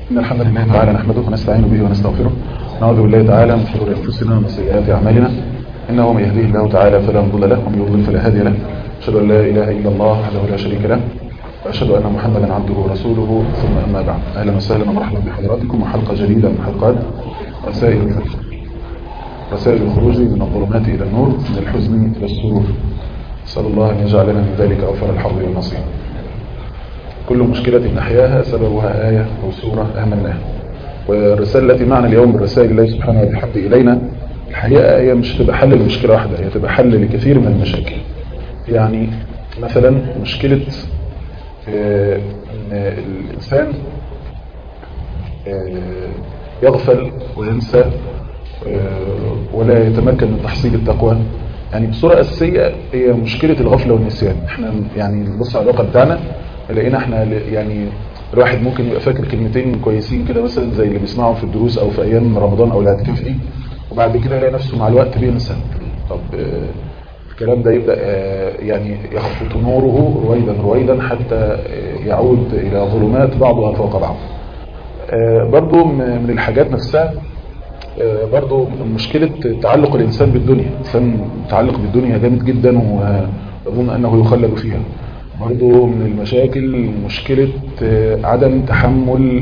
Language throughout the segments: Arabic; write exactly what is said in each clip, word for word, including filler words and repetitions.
إن الحمد لله تعالى نحمده ونستعين به ونستغفره. نعوذ بالله تعالى من شرور أنفسنا ومن سيئات أعمالنا. إنه من يهديه الله تعالى فلا مضل له ومن يضلل فلا هادي له. أشهد أن لا إله إلا الله وحده لا شريك له وأشهد أن محمدا عبده ورسوله. ثم أما بعد، أهلا وسهلا ومرحبا بحضراتكم وحلقة جديدة من حلقات رسائل الفجر، رسائل الخروج من الظلمات إلى النور، من الحزن إلى السرور. أسأل الله أن يجعلنا من ذلك أوفر الحظ والنصيب. كل مشكلة نحياها سببها آية أو سورة أهملناها. والرسالة التي معنا اليوم بالرسائل الله سبحانه وبحمده إلينا، الحقيقة هي مش تبقى حل لمشكلة واحدة، هي تبقى حل لكثير من المشاكل. يعني مثلا مشكلة آه ان الإنسان آه يغفل وينسى آه ولا يتمكن من تحصيل التقوى. يعني بصورة أساسية هي مشكلة الغفلة والنسيان. احنا يعني نبص على الواقع بتاعنا لقينا احنا يعني الواحد ممكن يبقى فاكر كلمتين كويسين كده مثلا زي اللي بيسمعهم في الدروس او في ايام رمضان او الاعتكاف دي، وبعد كده يلاقي نفسه مع الوقت بينسى. طب آه الكلام ده يبدا آه يعني يخفت نوره رويدا رويدا حتى آه يعود الى ظلمات بعضها فوق بعض. آه برضو من الحاجات نفسها آه برضو مشكلة تعلق الإنسان بالدنيا. الإنسان متعلق بالدنيا جامد جدا ويظن أنه يخلد فيها. برضو من المشاكل مشكلة عدم تحمل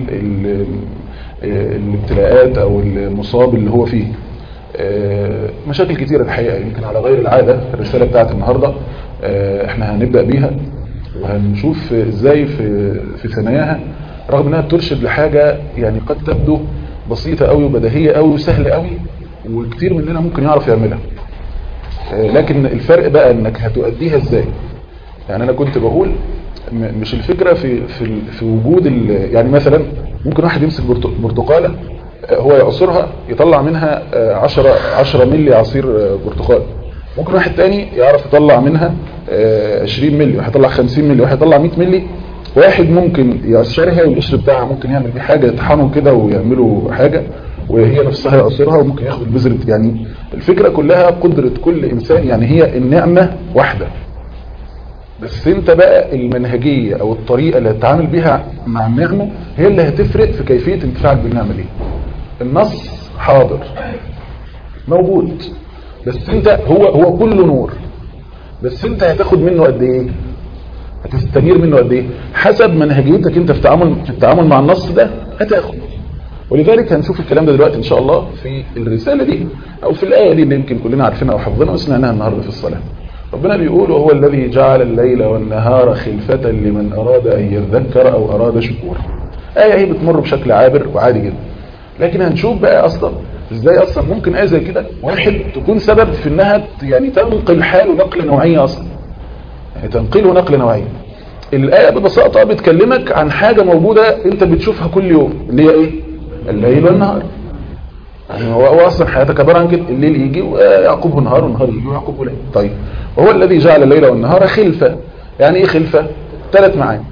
الابتلاءات أو المصاب اللي هو فيه. مشاكل كتيرة الحقيقة، يمكن على غير العادة. الرسالة بتاعت النهاردة احنا هنبدأ بيها وهنشوف ازاي في في ثناياها، رغم انها بترشد لحاجة يعني قد تبدو بسيطة قوي وبديهية قوي وسهلة قوي وكتير مننا ممكن يعرف يعملها، لكن الفرق بقى انك هتؤديها ازاي. يعني انا كنت بقول مش الفكرة في في في وجود يعني مثلا ممكن واحد يمسك برتقالة هو يعصرها يطلع منها عشرة عشرة ملي عصير برتقال، ممكن واحد تاني يعرف يطلع منها عشرين ملي، واحد يطلع خمسين ملي، واحد يطلع مية ملي. واحد ممكن يقشرها والقشر بتاعها ممكن يعمل بيه حاجة، يطحنه كده ويعملوا حاجة وهي نفسها يعصرها، وممكن ياخد البذرة. يعني الفكرة كلها قدرة كل إنسان، يعني هي النعمة واحدة، بس انت بقى المنهجية او الطريقة اللي هتتعامل بيها مع النعمة هي اللي هتفرق في كيفية انتفاعك بالنعمة دي. النص حاضر موجود، بس انت هو هو كله نور، بس انت هتاخد منه قد ايه، هتستنير منه قد ايه حسب منهجيتك انت في التعامل في التعامل مع النص ده هتاخد. ولذلك هنشوف الكلام ده دلوقتي ان شاء الله في الرسالة دي او في الآية دي اللي يمكن كلنا عارفينها وحفظناها وسمعناها النهارده في الصلاة. ربنا بيقول وهو الذي جعل الليل والنهار خلفة لمن أراد أن يذكر أو أراد شكورا. آية هي بتمر بشكل عابر وعادي جدا، لكن هنشوف بقى أصلا إزاي أصلا ممكن آية زي كده واحد تكون سبب في إنها يعني تنقل حاله نقل نوعية أصلا، يعني تنقله نقل نوعية. الآية ببساطة بتكلمك عن حاجة موجودة أنت بتشوفها كل يوم، اللي هي إيه؟ الليل والنهار. يعني هو اصلا حياتك عباره عن كده، الليل يجي ويعقبه نهار والنهار يجي ويعقبه ليل. طيب وهو الذي جعل الليل والنهار خلفه. يعني ايه خلفه؟ ثلاث معاني.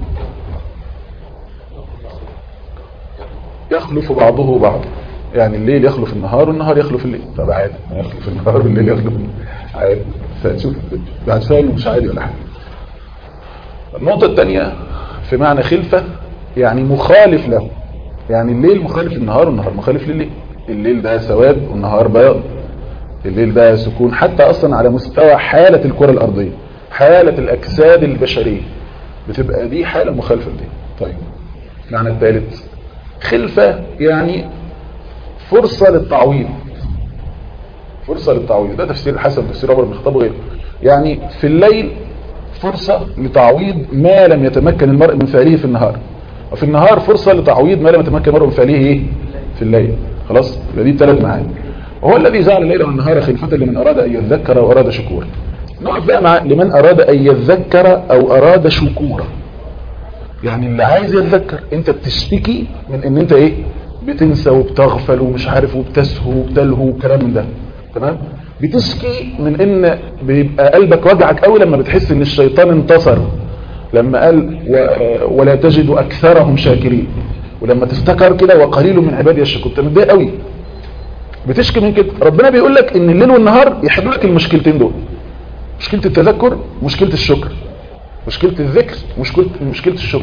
يخلف بعضه بعضا، يعني الليل يخلف النهار والنهار يخلف الليل. طب عادي يخلف النهار والليل يخلف عادي، فتشوف بعد شويه مش عادي ولا حاجه. النقطه الثانيه في معنى خلفه يعني مخالف له، يعني الليل مخالف للنهار والنهار مخالف لليل. الليل ده سواد والنهار بياض، الليل ده سكون، حتى اصلا على مستوى حالة الكرة الارضية، حالة الاجساد البشرية بتبقى دي حالة مخالفة لدي. طيب المعنى الثالث خلفة يعني فرصة للتعويض، فرصة للتعويض. ده تفسير حسن تفسير عمر بن الخطاب وغيره. يعني في الليل فرصة لتعويض ما لم يتمكن المرء من فعله في النهار، وفي النهار فرصة لتعويض ما لم يتمكن المرء من فعله ايه في الليل. خلاص يبقى دي ثلاث معاني. وهو الذي جعل الليل والنهار خلفة لمن أراد أن يذكر أو أراد شكورا. نقف بقى مع لمن أراد أن يذكر أو أراد شكورا. يعني اللي عايز يتذكر، أنت بتشتكي من أن أنت إيه بتنسى وبتغفل ومش عارف وبتسهو وبتلهو وكلام من ده، تمام؟ بتشكي من أن بيبقى قلبك وجعك قوي لما بتحس أن الشيطان انتصر، لما قال ولا تجد أكثرهم شاكرين، ولما تفتكر كده وقليل من عبادي الشكور انت متضايق قوي بتشكي من كده. ربنا بيقول لك ان الليل والنهار يحلوا لك المشكلتين دول، مشكله التذكر ومشكله الشكر، مشكله الذكر ومشكله مشكله الشكر.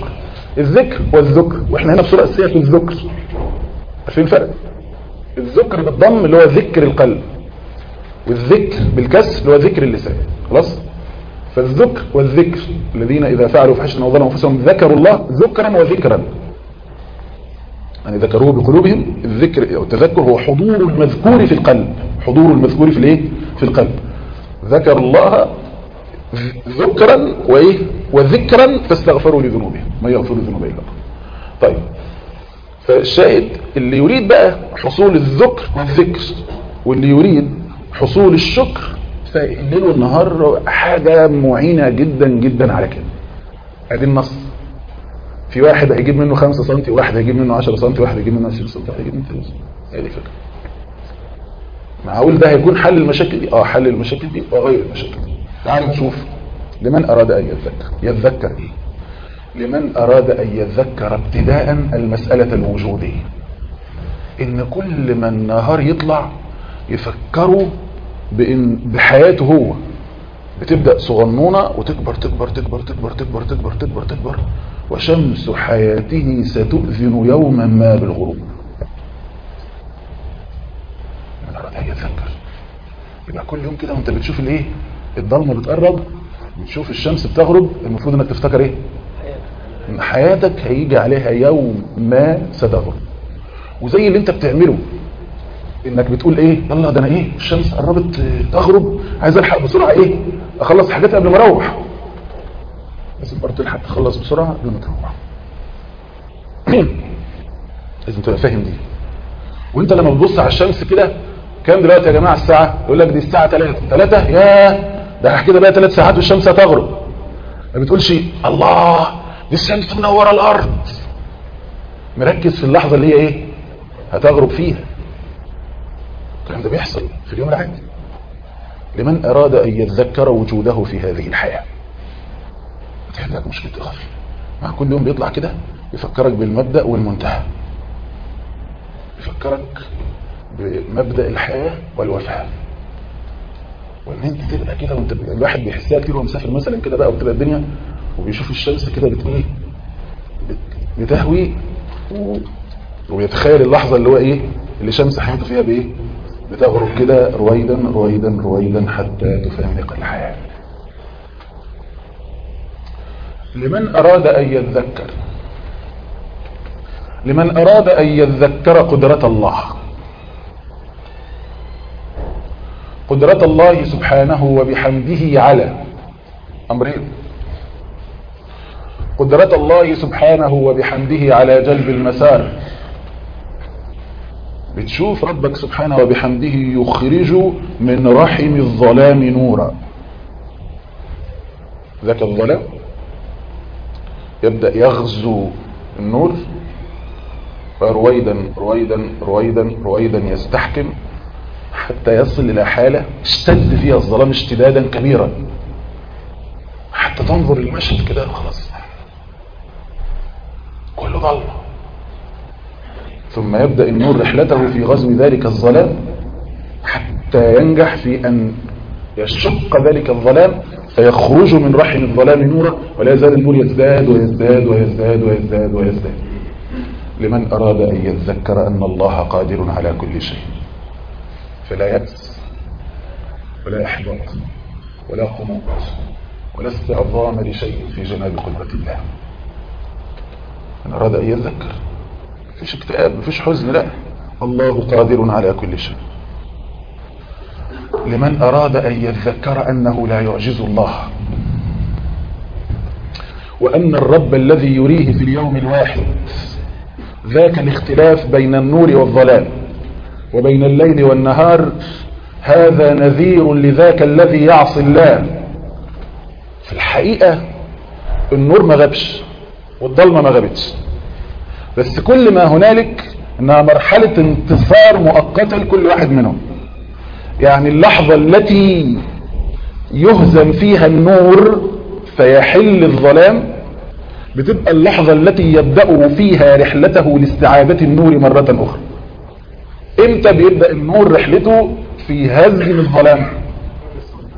الذكر والذكر، واحنا هنا بصورة اساسية في الذكر. عارفين الفرق؟ الذكر بالضم اللي هو ذكر القلب، والذكر بالكسر اللي هو ذكر اللسان. خلاص؟ فالذكر والذكر الذين اذا فعلوا فحشة او ظلموا انفسهم ذكروا الله ذكرا وذكرا، يعني ذكروه بقلوبهم. الذكر او التذكر هو حضور المذكور في القلب، حضور المذكور في الايه؟ في القلب. ذكر الله ذكرا وايه؟ وذكرا فاستغفروا لذنوبهم ما يغفر الذنوب الا الله. طيب، فالشاهد اللي يريد بقى حصول الذكر والذكر واللي يريد حصول الشكر، فالليل والنهار حاجة معينة جدا جدا على كده. ادي النص. في واحد هيجيب منه خمسة سنتي، وواحد هيجيب منه عشرة سنتي، وواحد هيجيب منه عشرين سنتي، واحد هيجيب منه ثلاثة سنتي. هي دي فكرة. معقول ده هيكون حل المشاكل دي؟ اه حل المشاكل دي وغير المشاكل دي. تعالوا نشوف لمن اراد ان يتذكر. يتذكر ايه؟ لمن اراد ان يتذكر ابتداء المسألة الوجودية، ان كل ما النهار يطلع يفكروا بإن بحياته هو بتبدأ صغنونة وتكبر تكبر تكبر تكبر تكبر تكبر تكبر تكبر وشمس حياته ستؤذن يوما ما بالغروب. من أراد أن يتذكر يبقى كل يوم كده وانت بتشوف الايه؟ الضلمة بتقرب، بتشوف الشمس بتغرب، المفروض انك تفتكر ايه؟ ان حياتك هيجي عليها يوم ما ستغرب. وزي اللي انت بتعمله انك بتقول ايه؟ يلا ده انا ايه؟ الشمس قربت تغرب، عايز الحق بسرعه ايه؟ اخلص حاجاتي قبل ما اروح. لازم برضه تلحق تخلص بسرعه قبل ما تروح. لازم تبقى فاهم دي. وانت لما بتبص على الشمس كده، كام دلوقتي يا جماعه الساعه؟ يقول لك دي الساعه ثلاثة. ثلاثة؟ ياه ده كده بقى ثلاث ساعات والشمس هتغرب. ما بتقولش الله دي الشمس منوره الارض. مركز في اللحظه اللي هي ايه؟ هتغرب فيها. الكلام ده بيحصل في اليوم العادي. لمن أراد أن يتذكر وجوده في هذه الحياة. تحل لك مشكلة الغفل. مع كل يوم بيطلع كده يفكرك بالمبدأ والمنتهى، يفكرك بمبدأ الحياة والوفاة، وان انت تبقى كده وانت الواحد بيحسها كتير وهو مسافر مثلا كده بقى، وبتبقى الدنيا وبيشوف الشمس كده بتقول بتهوي، ويتخيل اللحظة اللي هو ايه اللي شمس حياته فيها بايه؟ بتغرب كده رويدا رويدا رويدا حتى تفارق الحياة. لمن أراد أن يتذكر، لمن أراد أن يتذكر قدرة الله، قدرة الله سبحانه وبحمده على أمرين. قدرة الله سبحانه وبحمده على جلب المسار. بتشوف ربك سبحانه وبحمده يخرج من رحم الظلام نورا. ذاك الظلام يبدأ يغزو النور، فرويدا رويدا رويدا رويدا يستحكم حتى يصل إلى حالة اشتد فيها الظلام اشتدادا كبيرا، حتى تنظر المشهد كده خلاص كله ضلمة. ثم يبدأ النور رحلته في غزو ذلك الظلام حتى ينجح في أن يشق ذلك الظلام فيخرج من رحم الظلام نورا، ولا يزال النور يزداد ويزداد ويزداد ويزداد ويزداد. لمن أراد أن يتذكر أن الله قادر على كل شيء، فلا يأس ولا إحباط ولا قنوط ولا استعظام لشيء في جناب قدرة الله. من أراد أن يتذكر، مفيش اكتئاب مفيش حزن، لا، الله قادر على كل شيء. لمن أراد أن يتذكر أنه لا يعجز الله، وأن الرب الذي يريه في اليوم الواحد ذاك الاختلاف بين النور والظلام وبين الليل والنهار، هذا نذير لذاك الذي يعصي الله. في الحقيقة النور ما غابش والظلمة ما غابتش، بس كل ما هنالك انها مرحلة انتصار مؤقتة لكل واحد منهم. يعني اللحظة التي يهزم فيها النور فيحل الظلام بتبقى اللحظة التي يبدأ فيها رحلته لاستعادة النور مرة أخرى. امتى بيبدأ النور رحلته؟ في هزم الظلام.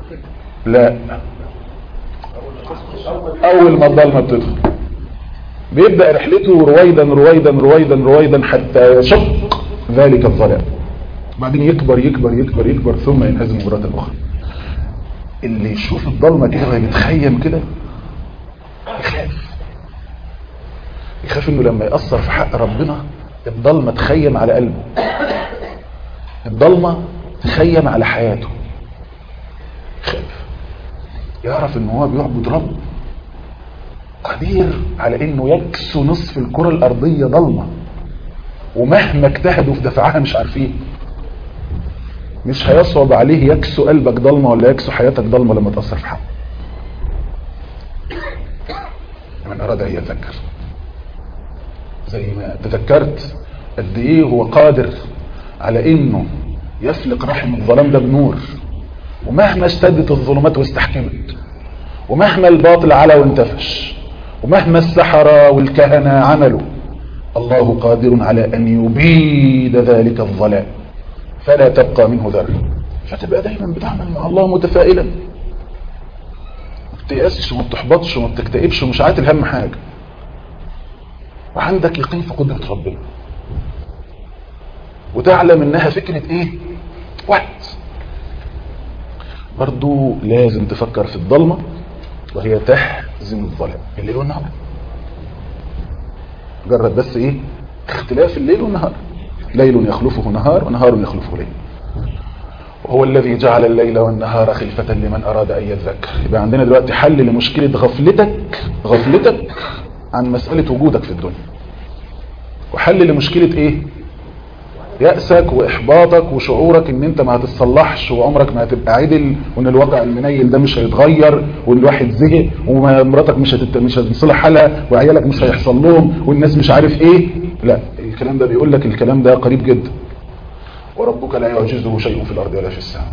لا، أول ما الظلمة بتدخل. بيبدأ رحلته رويدا رويدا رويدا رويدا حتى يشق ذلك الظلام، بعدين يكبر يكبر يكبر يكبر ثم ينهزم مرة أخرى. اللي يشوف الضلمة كده ويتخيم كده يخاف، يخاف انه لما يأثر في حق ربنا الضلمة تخيم على قلبه، الضلمة تخيم على حياته، يخاف. يعرف ان هو بيعبد رب قدير على انه يكسو نصف الكرة الارضية ضلمة، ومهما اجتهدوا في دفعها مش عارفين. مش هيصعب عليه يكسو قلبك ضلمة ولا يكسو حياتك ضلمة لما تأثر في حقه. من اراد ان يتذكر، زي ما تذكرت قد ايه هو قادر على انه يفلق رحم الظلام ده بنور، ومهما اشتدت الظلمات واستحكمت، ومهما الباطل علا وانتفش، ومهما السحرة والكهنة عملوا، الله قادر على ان يبيد ذلك الظلام فلا تبقى منه ذرة. فتبقى دايما بتعمل مع الله متفائلا، ما بتيأسش وما بتحبطش وما بتكتئبش ومش عاتل هم حاجة، وعندك يقين في قدرة ربنا، وتعلم انها فكرة ايه؟ وقت. برضو لازم تفكر في الضلمة وهي تهزم الظلام، الليل والنهار. جرد بس ايه؟ اختلاف الليل والنهار، ليل يخلفه نهار ونهار يخلفه ليل. وهو الذي جعل الليل والنهار خلفة لمن أراد أن يذكر. يبقى عندنا دلوقتي حل لمشكلة غفلتك غفلتك عن مسألة وجودك في الدنيا، وحل لمشكلة ايه؟ يأسك وإحباطك وشعورك ان انت ما هتتصلحش وعمرك ما هتبقى عدل، وان الواقع المنيل ده مش هيتغير، وان الواحد زهق، ومراتك مش هتت... مش هتصلح حالها، وعيالك مش هيحصل لهم، والناس مش عارف ايه. لا، الكلام ده بيقول لك الكلام ده قريب جدا. وربك لا يعجزه شيء في الأرض ولا في السماء.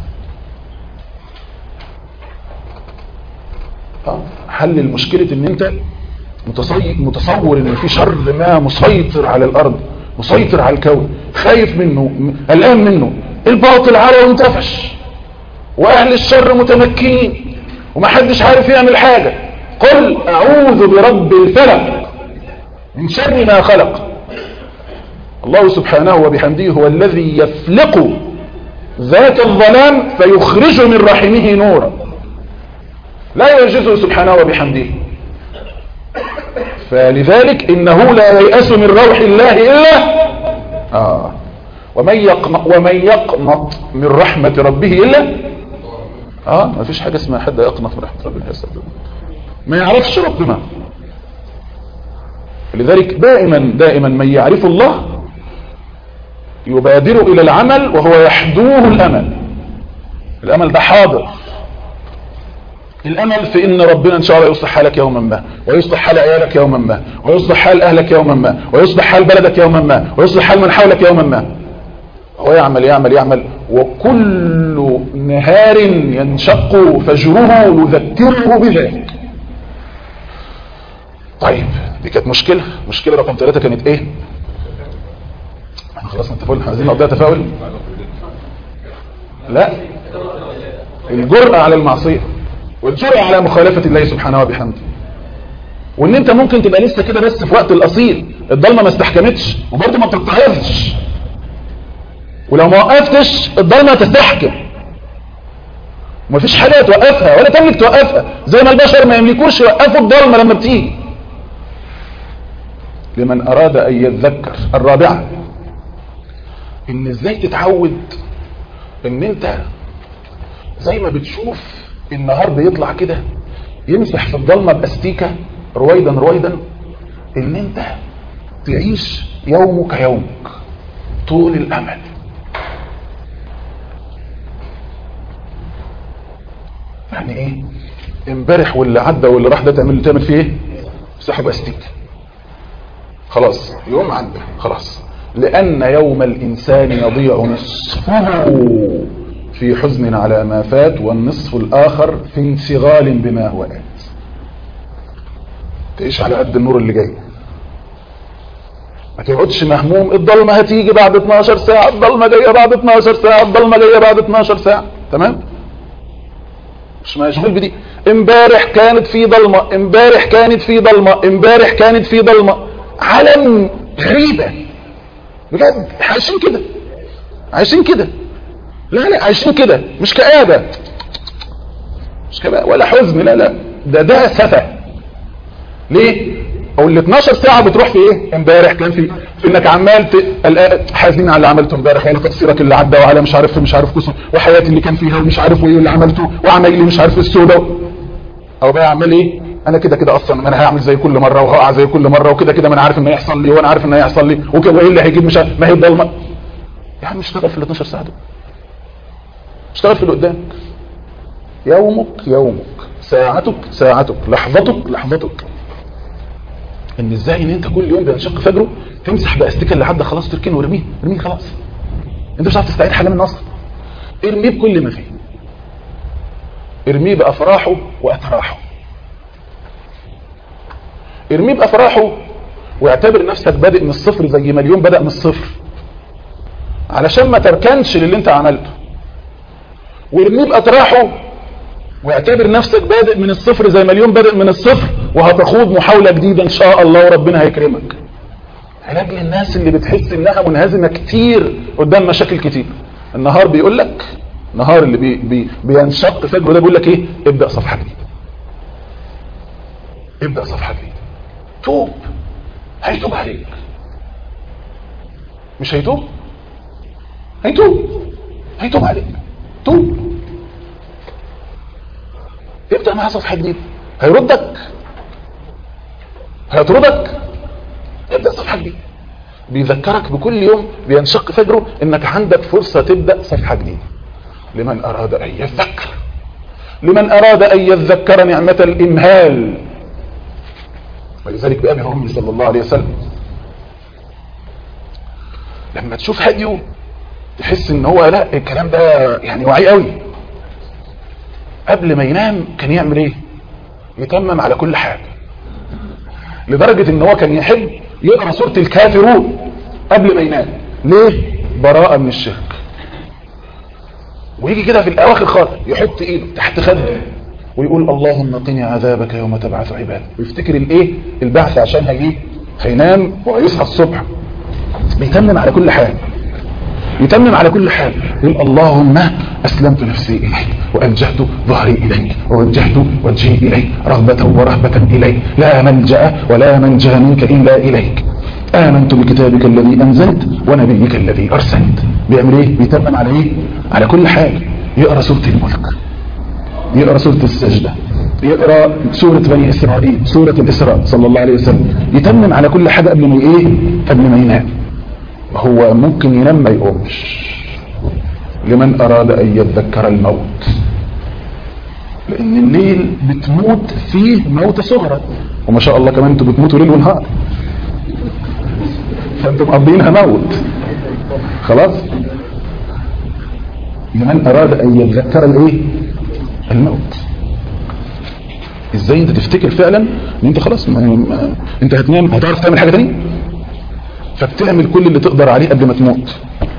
حل المشكلة ان انت متصور ان في شر ما مسيطر على الارض، مسيطر على الكون، خايف منه، قلقان منه، الباطل على وانتفش، واهل الشر متمكنين ومحدش عارف يعمل حاجة. قل اعوذ برب الفلق من شر ما خلق. الله سبحانه وبحمده هو الذي يفلق ذات الظلام فيخرج من رحمه نورا، لا يعجزه سبحانه وبحمده. فلذلك إنه لا ييأس من روح الله إلا آه ومن يقنط, ومن يقنط من رحمة ربه إلا آه ما فيش حاجة اسمها حد يقنط من رحمة ربه، ما يعرفش ربنا. لذلك دائما دائما من يعرف الله يبادر إلى العمل وهو يحدوه الأمل. الأمل ده حاضر، الأمل في إن ربنا إن شاء الله يصلح حالك يوما ما، ويصلح حال عيالك يوما ما، ويصلح حال أهلك يوما ما، ويصلح حال بلدك يوما ما، ويصلح حال من حولك يوما ما. هو يعمل يعمل يعمل، وكل نهار ينشق فجره يذكره بذلك. طيب دي كانت مشكلة. مشكلة رقم ثلاثة كانت إيه؟ احنا خلاص نتفاول، عايزين نقضيها تفاؤل؟ لا، الجرأة على المعصية، والجرأة على مخالفة الله سبحانه وبحمده. وان انت ممكن تبقى لسه كده بس في وقت الاصيل، الضلمه ما استحكمتش وبرضه ما بتتعظش، ولو ما وقفتش الضلمه تستحكم ومفيش حاجه توقفها ولا تملك توقفها، زي ما البشر ما يملكوش يوقفوا الضلمه لما بتيجي. لمن اراد ان يتذكر. الرابعه، ان ازاي تتعود ان انت زي ما بتشوف النهار بيطلع كده يمسح في الضلمه باستيكه رويدا رويدا، ان انت تعيش يومك يومك طول الامل. يعني ايه؟ امبارح واللي عدى واللي راح ده تعمل تعمل فيه ايه؟ امسحه باستيكه. خلاص يوم عدى خلاص. لان يوم الانسان يضيع نصفه في حزن على ما فات، والنصف الآخر في انشغال بما هو آت. تعيش على قد النور اللي جاي، ما تقعدش مهموم الضلمة هتيجي بعد اتناشر ساعة، الضلمة جاية بعد اتناشر ساعة، الضلمة جاية بعد اتناشر ساعة. تمام؟ مش مشغول بدي، امبارح كانت في ضلمه، امبارح كانت في ضلمه، امبارح كانت في ضلمه. عالم غريبه بجد. عايشين كده، عايشين كده. لا لا عايشين كده، مش كآبة، مش كآبة ولا حزن، لا لا، ده ده سفه. ليه؟ او ال اتناشر ساعه بتروح في ايه؟ امبارح كان في في انك عمال حزين على اللي عملته امبارح، ولا تقصيرك اللي عدى، وعلى مش عارف مش عارف قصه، وحياتي اللي كان فيها ومش عارف ايه اللي عملته، وعمايلي مش عارف السوداء. او بقى عمال ايه؟ انا كده كده اصلا ما انا هعمل زي كل مره وهقع زي كل مره، وكده كده ما انا عارف ان هيحصل لي، وانا عارف ان هيحصل لي، وكده ايه اللي هيجيب مش عارف، ما هي الضلمه. يا عم اشتغل في ال اتناشر ساعه دول، اشتغل في اللي قدامك. يومك يومك، ساعتك ساعتك، لحظتك لحظتك. ان ازاي ان انت كل يوم بينشق فجره تمسح باستيكه اللي عدى خلاص، تركنه ورميه، ارميه خلاص. انت مش عارف تستعيد حاجه من اصلا. ارميه بكل ما فيه، ارميه بافراحه واتراحه، ارميه بافراحه، واعتبر نفسك بادئ من الصفر زي ما اليوم بدأ من الصفر، علشان ما تركنش للي انت عملته. وارميه باتراحه، واعتبر نفسك بادئ من الصفر زي ما اليوم بادئ من الصفر، وهتخوض محاولة جديدة ان شاء الله وربنا هيكرمك. علاج للناس اللي بتحس انها منهزمة كتير قدام مشاكل كتير. النهار بيقول لك، النهار اللي بي بي بينشق فجره ده بيقول لك ايه؟ ابدأ صفحة جديدة، ابدأ صفحة جديدة، توب. هيتوب عليك، مش هيتوب، هيتوب، هيتوب عليك، توب. ابدأ معاه صفحة جديدة، هيردك، هيطردك، ابدأ صفحة جديدة. بيذكرك بكل يوم بينشق فجره انك عندك فرصة تبدأ صفحة جديدة. لمن اراد ان يذكر، لمن اراد ان يذكر نعمة الامهال. ولذلك بأبي وأمي صلى الله عليه وسلم لما تشوف هديه تحس ان هو لا الكلام ده يعني واعي قوي. قبل ما ينام كان يعمل ايه؟ يتمم على كل حاجة، لدرجة ان هو كان يحب يقرأ سورة الكافرون قبل ما ينام. ليه؟ براءة من الشرك. ويجي كده في الاواخر خالص يحط ايده تحت خده ويقول اللهم قني عذابك يوم تبعث عبادك، ويفتكر الايه؟ البعث، عشان هيجي هينام وهيصحى الصبح. بيتمم على كل حاجة، يتمم على كل حال. يقول اللهم أسلمت نفسي إليك وألجأت ظهري إليك ووجهت وجهي إليك رغبة ورهبة إليك، لا ملجأ ولا منجا منك إلا إليك. آمنت بكتابك الذي أنزلت ونبيك الذي أرسلت. بيعمل إيه؟ بيتمم على إيه؟ على كل حال. يقرأ سورة الملك، يقرأ سورة السجدة، يقرأ سورة بني إسرائيل، سورة الإسراء صلى الله عليه وسلم. يتمم على كل حاجة قبل ما إيه؟ قبل ما ينام. هو ممكن ينام ما يقومش. لمن أراد أن يتذكر الموت، لأن الليل بتموت فيه موت صغرى، وما شاء الله كمان انتوا بتموتوا ليل ونهار، فانتوا مقضينها موت خلاص. لمن أراد أن يتذكر الايه؟ الموت. ازاي انت تفتكر فعلا ان انت خلاص ما ما انت هتنام، هتعرف تعمل حاجة تانية، فبتعمل كل اللي تقدر عليه قبل ما تموت.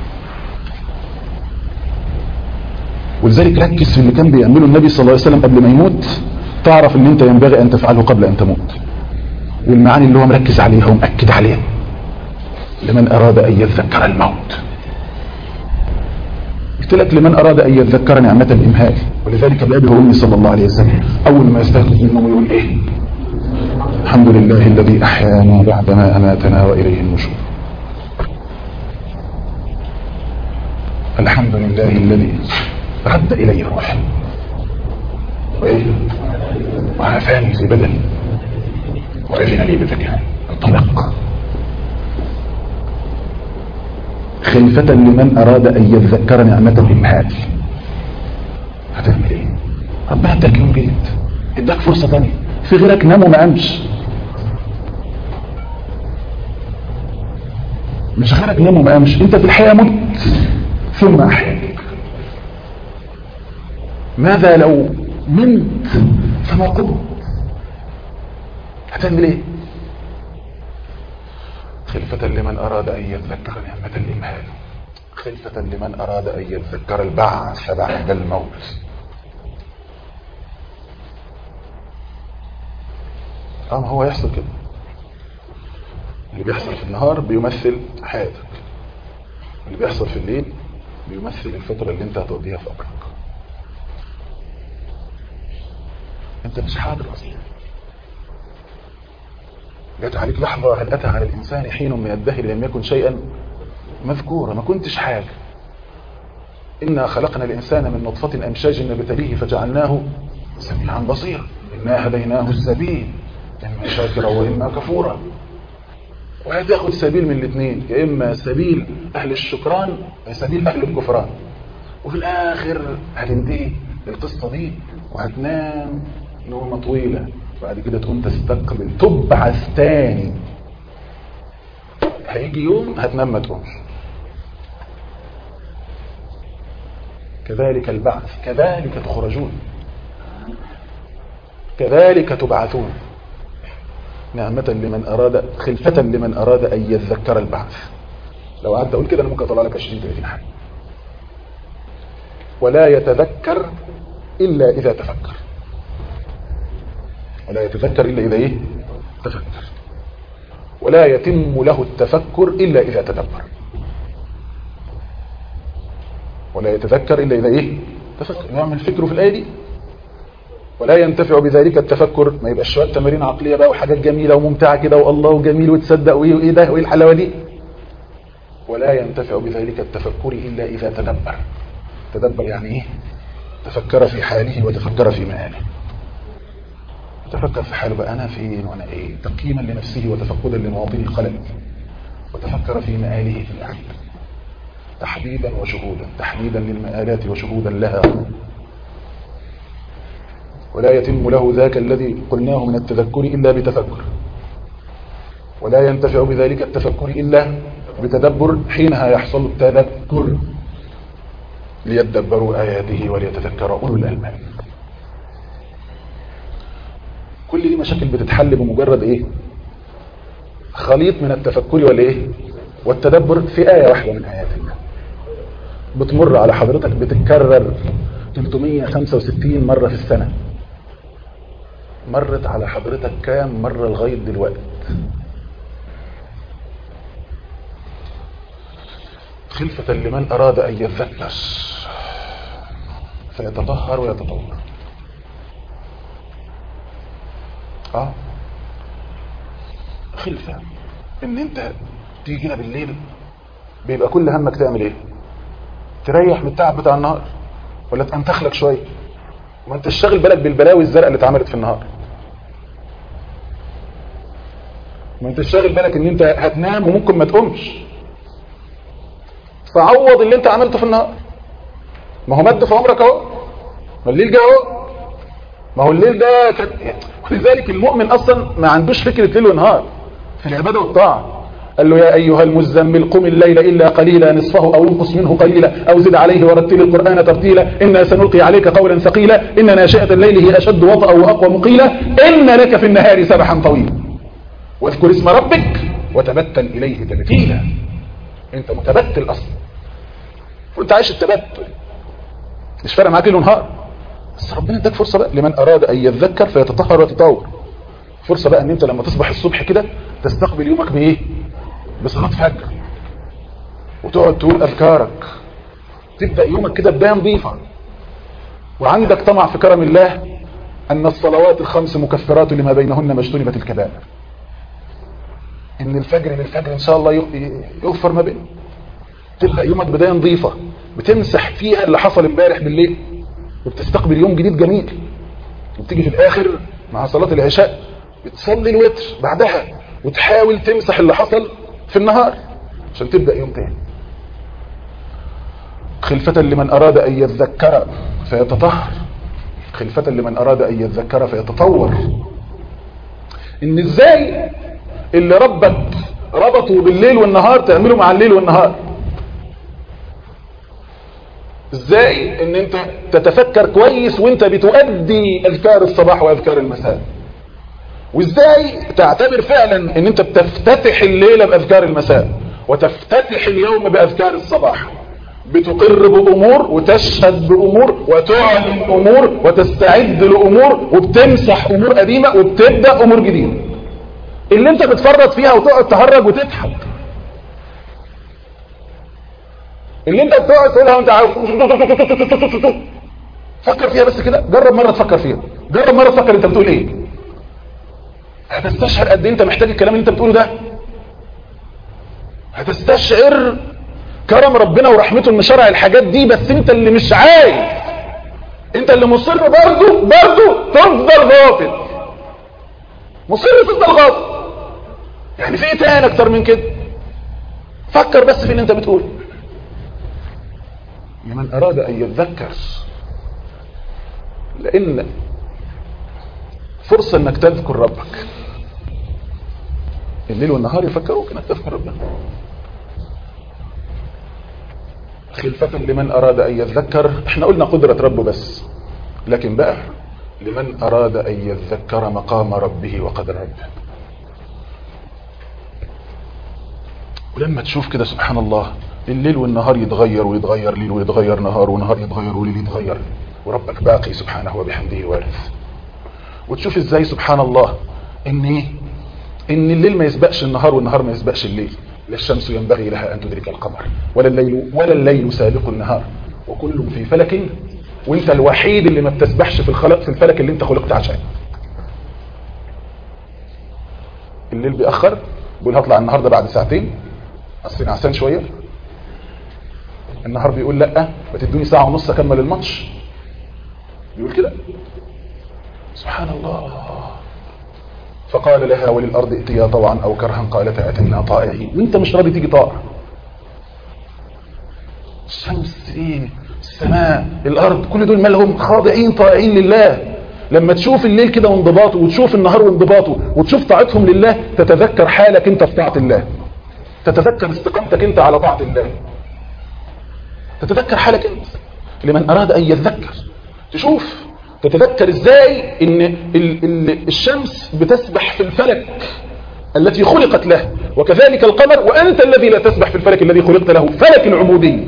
ولذلك ركز في اللي كان بيعمله النبي صلى الله عليه وسلم قبل ما يموت، تعرف ان انت ينبغي ان تفعله قبل ان تموت، والمعاني اللي هو مركز عليها ومأكد عليها. لمن اراد ان يتذكر الموت، قلت لك لمن اراد ان يتذكر نعمة الامهال. ولذلك بأبي وأمي صلى الله عليه وسلم اول ما يستيقظ منهم يقول ايه؟ الحمد لله الذي احيانا بعدما اماتنا واليه النشور. الحمد لله الذي رد إلي روحي وعافاني في بدني وأذن لي بذكاء. انطلق خلفة لمن أراد أن يتذكر نعمة الإمهال. هتعمل إيه؟ ربنا اداك يوم جديد، اداك فرصة ثانية. في غيرك نام وما قامش، مش غيرك نام وما قامش، انت في الحياة مت ثم أحياك. ماذا لو منت فما قمت؟ هتعمل ايه؟ خلفة لمن أراد أن يتذكر نعمة الإمهال، خلفة لمن أراد أن يتذكر البعث بعد الموت. اه ما هو يحصل كده. اللي بيحصل في النهار بيمثل حياتك، اللي بيحصل في الليل بيمثل الفترة اللي انت هتقضيها في قبرك. انت مش حاضر اصلا. جات عليك لحظة هل اتى على الانسان حين من الدهر لم يكن شيئا مذكورا، ما كنتش حاجة. إنا خلقنا الإنسان من نطفة أمشاج نبتليه فجعلناه سميعا بصيرا إنا هديناه السبيل إما شاكرا وإما كفورا. وهتاخد سبيل من الاثنين، يا إما سبيل أهل الشكران يا سبيل أهل الكفران. وفي الآخر هتنتهي القصة دي وهتنام نومة طويلة، بعد كده تقوم تستقبل تبعث تاني. هيجي يوم هتنام ما تقومش. كذلك البعث، كذلك تخرجون، كذلك تبعثون. نعمة لمن أراد، خلفة لمن أراد أن يذكر البعث. لو قعدت أقول كده أنا ممكن أطلع لك عشرين ثلاثين حاجة. ولا يتذكر إلا إذا تفكر، ولا يتذكر إلا إذا إيه؟ تفكر. ولا يتم له التفكر إلا إذا تدبر. ولا يتذكر إلا إذا إيه؟ تفكر. يعمل فكره في الآية دي. ولا ينتفع بذلك التفكر، ما يبقى شوية تمارين عقلية بقى وحاجات جميلة وممتعة كده والله وجميل وتصدق وإيه وإيه ده وإيه الحلاوة دي. ولا ينتفع بذلك التفكر إلا إذا تدبر. تدبر يعني إيه؟ تفكر في حاله وتفكر في مآله. تفكر في حاله بقى أنا فين وأنا إيه، تقييما لنفسه وتفقدا لمواطن الخلل. وتفكر في مآله في الآخر، تحديدا وشهودا، تحديدا للمآلات وشهودا لها. ولا يتم له ذاك الذي قلناه من التذكر إلا بتفكر. ولا ينتفع بذلك التفكر إلا بتدبر، حينها يحصل التذكر ليتدبروا آياته وليتذكر أولو الألباب. كل دي مشاكل بتتحل بمجرد إيه؟ خليط من التفكر والإيه؟ والتدبر في آية واحدة من آيات الله بتمر على حضرتك، بتتكرر ثلاثمية وخمسة وستين مرة في السنة. مرت على حضرتك كام مرة لغاية دلوقتي؟ خلفة لمن أراد أن يذكر فيتطهر ويتطور. آه خلفة إن أنت تيجي هنا بالليل بيبقى كل همك تعمل إيه؟ تريح من التعب بتاع النهار ولا تنتخلك شوية؟ ما انت تشغل بالك بالبلاوي الزرقاء اللي اتعملت في النهار. ما انت تشغل بالك ان انت هتنام وممكن ما تقومش، فعوض اللي انت عملته في النهار. ما هو مد في عمرك اهو، ما الليل جه اهو، ما هو الليل ده كان. ولذلك المؤمن اصلا ما عندوش فكره ليل ونهار في العباده والطاعه. قال له يا ايها المزمل قم الليل الا قليلا نصفه او انقص منه قليلا او زد عليه ورتل القران ترتيلا انا سنلقي عليك قولا ثقيلا ان ناشئه الليل هي اشد وطئا واقوى مقيلا ان لك في النهار سبحا طويلا واذكر اسم ربك وتبتل اليه تبتيلا. انت متبتل اصلا وانت عايش التبتل، مش فارق معاك ليل ونهار. بس ربنا اداك فرصه بقى لمن اراد ان يذكر فيتطهر ويتطور. فرصه بقى ان انت لما تصبح الصبح كده تستقبل يومك بايه؟ بصلاة فجر، وتقعد تقول أذكارك، تبدأ يومك كده بداية نظيفة، وعندك طمع في كرم الله أن الصلوات الخمس مكفرات لما بينهن ما اجتنبت الكبائر. إن الفجر للفجر إن شاء الله يغفر ما بينه. تبدأ يومك بداية نظيفة بتمسح فيها اللي حصل امبارح بالليل، وبتستقبل يوم جديد جميل. وبتيجي في الآخر مع صلاة العشاء بتصلي الوتر بعدها وتحاول تمسح اللي حصل في النهار عشان تبدأ يوم تاني. خلفة لمن أراد أن يذكر فيتطهر، خلفة لمن أراد أن يذكر فيتطور. إن إزاي اللي ربك ربطوا بالليل والنهار تعمله مع الليل والنهار. إزاي إن أنت تتفكر كويس وأنت بتؤدي أذكار الصباح وأذكار المساء. وازاي تعتبر فعلا ان انت بتفتتح الليلة باذكار المساء وتفتتح اليوم باذكار الصباح. بتقر بأمور وتشهد بأمور وتعلن أمور وتستعد لأمور وبتمسح أمور قديمة وبتبدأ أمور جديدة. اللي انت بتفرط فيها وتقعد تهرج وتضحك، اللي انت بتقعد تقولها وانت عارف، فكر فيها بس كده، جرب مرة تفكر فيها، جرب مرة تفكر انت بتقول ايه. هتستشعر قد ايه انت محتاج الكلام اللي انت بتقوله ده. هتستشعر كرم ربنا ورحمته ان شرع الحاجات دي، بس انت اللي مش عايز، انت اللي مصر برضه برضه تفضل غافل، مصر تفضل غافل. يعني في ايه تاني اكتر من كده؟ فكر بس في اللي انت بتقوله. لمن اراد ان يتذكر، لان فرصة انك تذكر ربك الليل والنهار، يفكروك انك تذكر ربنا. خلفة لمن اراد ان يتذكر، احنا قلنا قدرة ربه بس، لكن بقى لمن اراد ان يتذكر مقام ربه وقدر ربه. ولما تشوف كده سبحان الله الليل والنهار يتغير ويتغير ليل ويتغير نهار، ونهار يتغير وليل يتغير، وربك باقي سبحانه وبحمده وارث. وتشوف ازاي سبحان الله ان ايه، ان الليل ما يسبقش النهار والنهار ما يسبقش الليل. لا الشمس ينبغي لها ان تدرك القمر ولا الليل ولا الليل سابق النهار وكل في فلك، وانت الوحيد اللي ما بتسبحش في الخلق في الفلك اللي انت خلقت عشان. الليل بيأخر، بيقول هطلع النهارده بعد ساعتين، اصل نعسان شويه. النهار بيقول لا، ما تدوني ساعه ونص اكمل الماتش، بيقول كده سبحان الله. فقال لها وللارض ائتيا طوعا او كرها قالتا اتينا طائعين، وانت مش راضي تيجي طائع. الشمس، ايه، السماء، الارض، كل دول مالهم؟ خاضعين طائعين لله. لما تشوف الليل كده وانضباطه، وتشوف النهار وانضباطه، وتشوف طاعتهم لله، تتذكر حالك انت في طاعه الله، تتذكر استقامتك انت على طاعه الله، تتذكر حالك انت. لمن اراد ان يتذكر، تشوف تتذكر ازاي ان ال ال الشمس بتسبح في الفلك التي خلقت له، وكذلك القمر، وانت الذي لا تسبح في الفلك الذي خلقت له، فلك العبودية.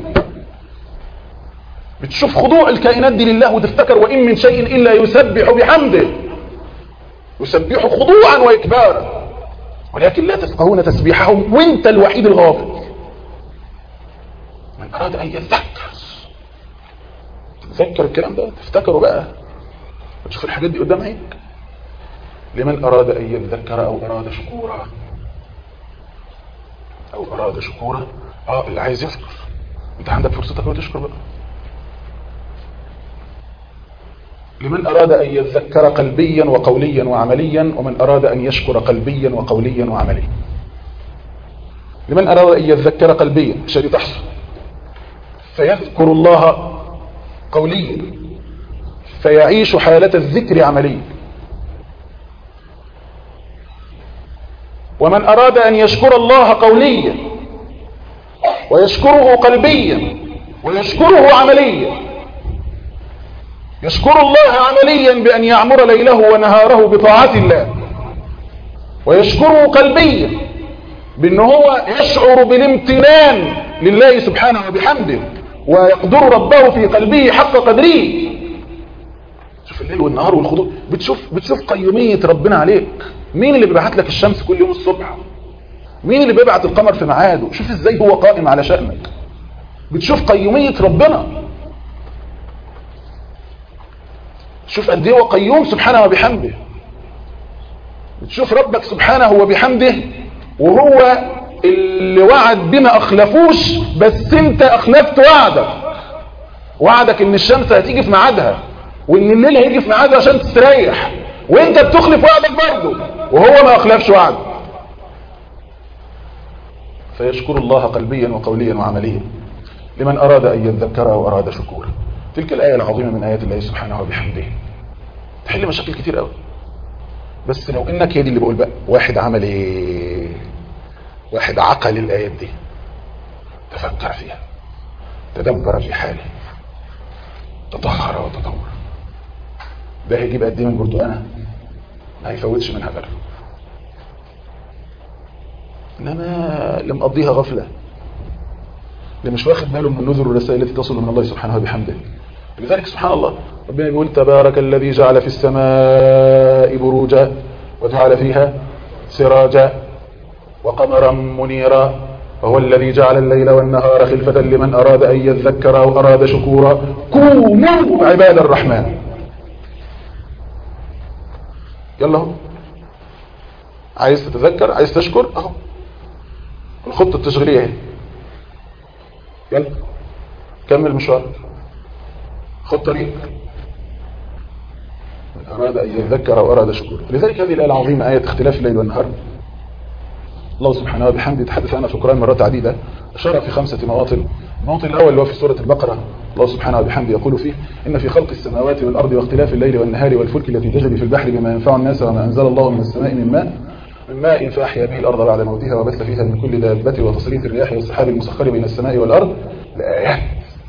بتشوف خضوع الكائنات دي لله، وتفتكر وان من شيء الا يسبح بحمده، يسبح خضوعا واكبارا، ولكن لا تفقهون تسبيحهم، وانت الوحيد الغافل. من اراد ان يتذكر، تتذكر الكلام ده، تفتكره بقى، وتشوف الحاجات دي قدام عينك. لمن اراد ان يتذكر او اراد شكورا، او اراد شكورا، اه اللي عايز يشكر، انت عندك فرصتك وتشكر بقى. لمن اراد ان يتذكر قلبيا وقوليا وعمليا، ومن اراد ان يشكر قلبيا وقوليا وعمليا. لمن اراد ان يتذكر قلبيا عشان تحصل، فيذكر الله قوليا، فيعيش حالة الذكر عمليا. ومن أراد أن يشكر الله قوليا ويشكره قلبيا ويشكره عمليا، يشكر الله عمليا بأن يعمر ليله ونهاره بطاعة الله، ويشكره قلبيا بأن هو يشعر بالامتنان لله سبحانه وبحمده، ويقدر ربه في قلبه حق قدره. شوف الليل والنهار والخضوع، بتشوف بتشوف قيومية ربنا عليك. مين اللي بيبعت لك الشمس كل يوم الصبح؟ مين اللي بيبعت القمر في ميعاده؟ شوف ازاي هو قائم على شأنك. بتشوف قيومية ربنا، شوف قد ايه هو قيوم سبحانه وبحمده. بتشوف ربك سبحانه وبحمده وهو اللي وعد بما اخلفوش، بس انت اخلفت وعدك. وعدك ان الشمس هتيجي في ميعادها، وان الليل هيجي في ميعاده عشان تستريح، وانت بتخلف وعدك برضه وهو ما اخلفش وعده. فيشكر الله قلبيا وقوليا وعمليا لمن اراد ان يتذكر او اراد شكورا. تلك الايه العظيمه من ايات الله سبحانه وبحمده تحل مشاكل كتير قوي. بس لو انك هي دي اللي بقول بقى، واحد عمل ايه؟ واحد عقل الايات دي، تفكر فيها، تدبر في حاله، تطهر وتطور، ده هيجيب قد ايه من برتقانه؟ ما هيفوتش منها غير. انما اللي مقضيها غفله، اللي مش واخد باله من النذر والرسائل التي تصل من الله سبحانه وبحمده. لذلك سبحان الله ربنا يقول تبارك الذي جعل في السماء بروجا وجعل فيها سراجا وقمرا منيرا وهو الذي جعل الليل والنهار خلفة لمن أراد أن يذكر أو أراد شكورا كونوا عباد الرحمن. يلا هو عايز تتذكر عايز تشكر اهو الخطة التشغيلية اهي، يلا كمل مشوار خد طريق من أراد أن يذكر أو أراد شكورا. لذلك هذه الآية العظيمة آية اختلاف الليل والنهار الله سبحانه وبحمده يتحدث عنها في القرآن مرات عديدة، أشار في خمسة مواطن. الموطن الأول اللي هو في سورة البقرة الله سبحانه وبحمده يقول فيه إن في خلق السماوات والأرض واختلاف الليل والنهار والفلك التي تجري في البحر بما ينفع الناس وما أنزل الله من السماء من ماء من ماء فأحيا به الأرض بعد موتها وبث فيها من كل دابة وتصريف الرياح والسحاب المسخر بين السماء والأرض لآيات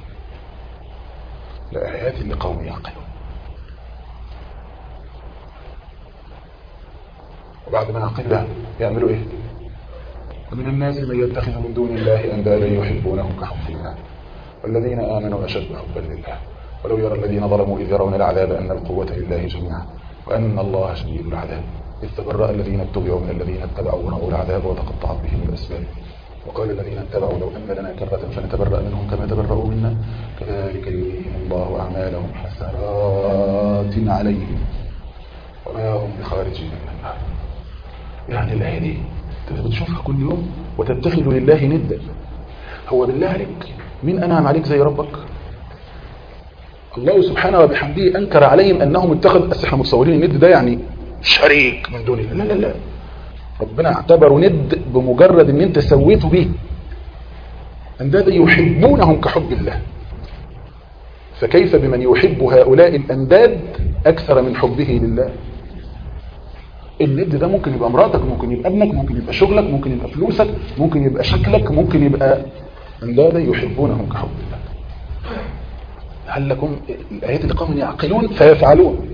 لآيات لقوم يعقلون. وبعد ما يعقلها يعملوا إيه؟ ومن الناس من يتخذ من دون الله أندادا يحبونهم كحب الله والذين آمنوا أشد حبا لله ولو يرى الذين ظلموا إذ يرون العذاب أن القوة لله جميعا وأن الله شديد العذاب إذ تبرأ الذين اتبعوا من الذين اتبعوا ورأوا العذاب وتقطعت بهم الأسباب وقال الذين اتبعوا لو أن لنا كرة فنتبرأ منهم كما تبرأوا منا كذلك يريهم الله أعمالهم حسرات عليهم وما هم بخارجين من النار. يعني الآية دي بتشوفها كل يوم وتتخذ لله ندا. هو بالله عليك مين أنعم عليك زي ربك؟ الله سبحانه وبحمده أنكر عليهم أنهم اتخذوا أسحة متصورين الند ده يعني شريك من دون الله. لا لا لا ربنا اعتبروا ند بمجرد ان انت سويته به أندادا يحبونهم كحب الله. فكيف بمن يحب هؤلاء الأنداد أكثر من حبه لله؟ الند ده ممكن يبقى مراتك ممكن يبقى ابنك ممكن يبقى شغلك ممكن يبقى فلوسك ممكن يبقى شكلك ممكن يبقى أندادا يحبونهم كحب الله. هل لكم الآيات لقوم يعقلون فيفعلون.